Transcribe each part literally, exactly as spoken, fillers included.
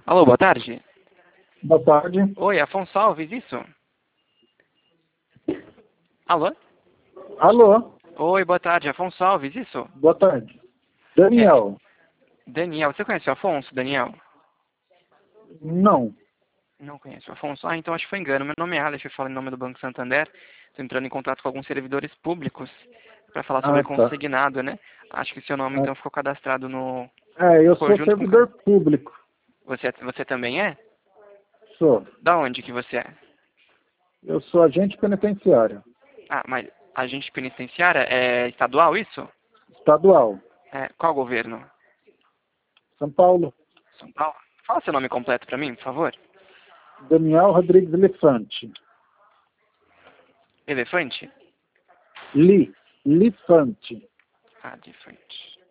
Alô, boa tarde. Boa tarde. Oi, Afonso Alves, isso? Alô? Alô? Oi, boa tarde, Afonso Alves, isso? Boa tarde. Daniel. É, Daniel, você conhece o Afonso, Daniel? Não. Não conhece o Afonso? Ah, então acho que foi engano. Meu nome é Alex, eu falo em nome do Banco Santander. Estou entrando em contato com alguns servidores públicos para falar sobre Ah, tá. consignado, né? Acho que seu nome Ah, então ficou cadastrado no É, eu sou conjunto com... servidor público. Você, você também é? Sou. Da onde que você é? Eu sou agente penitenciário. Ah, mas agente penitenciária é estadual, isso? Estadual. É, qual governo? São Paulo. São Paulo? Fala seu nome completo para mim, por favor. Daniel Rodrigues Lifante. Elefante? Li. Lifante. Ah, de frente.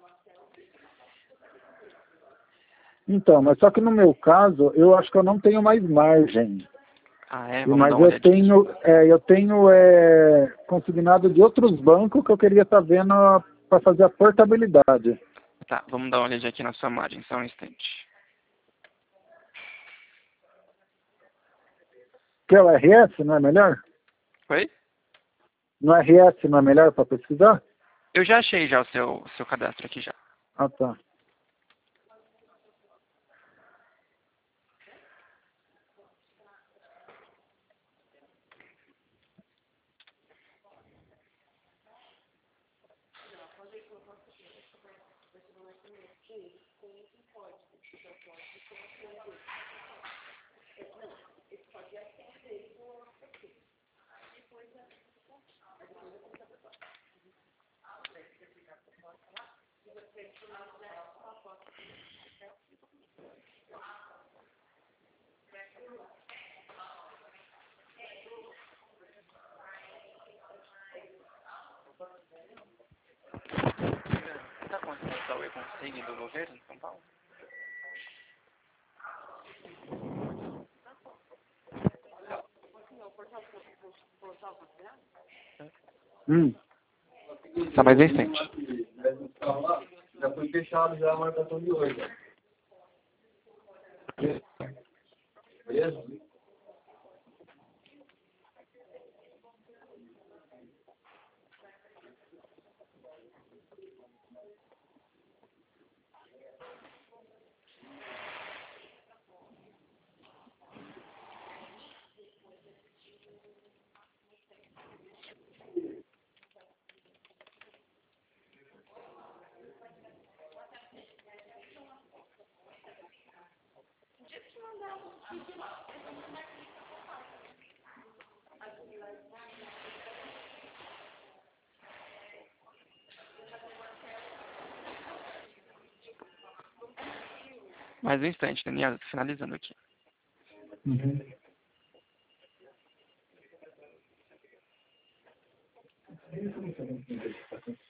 Então, mas só que no meu caso, eu acho que eu não tenho mais margem. Ah, é? E- Vamos dar Mas uma eu olhadinha aqui. tenho, é, eu tenho é, consignado de outros bancos que eu queria estar vendo para fazer a portabilidade. Tá, vamos dar uma olhadinha aqui na sua margem, só um instante. Que é o R S, não é melhor? Oi? No R S não é melhor para pesquisar? Eu já achei já o seu, o seu cadastro aqui já. Ah, tá. Você tá conseguindo usar o e-consig do governo de São Paulo? Hum. Só mais um instante. Já foi fechado já a marcação de hoje. Beleza? Mais um instante, Daniel, eu tô finalizando aqui. Uhum.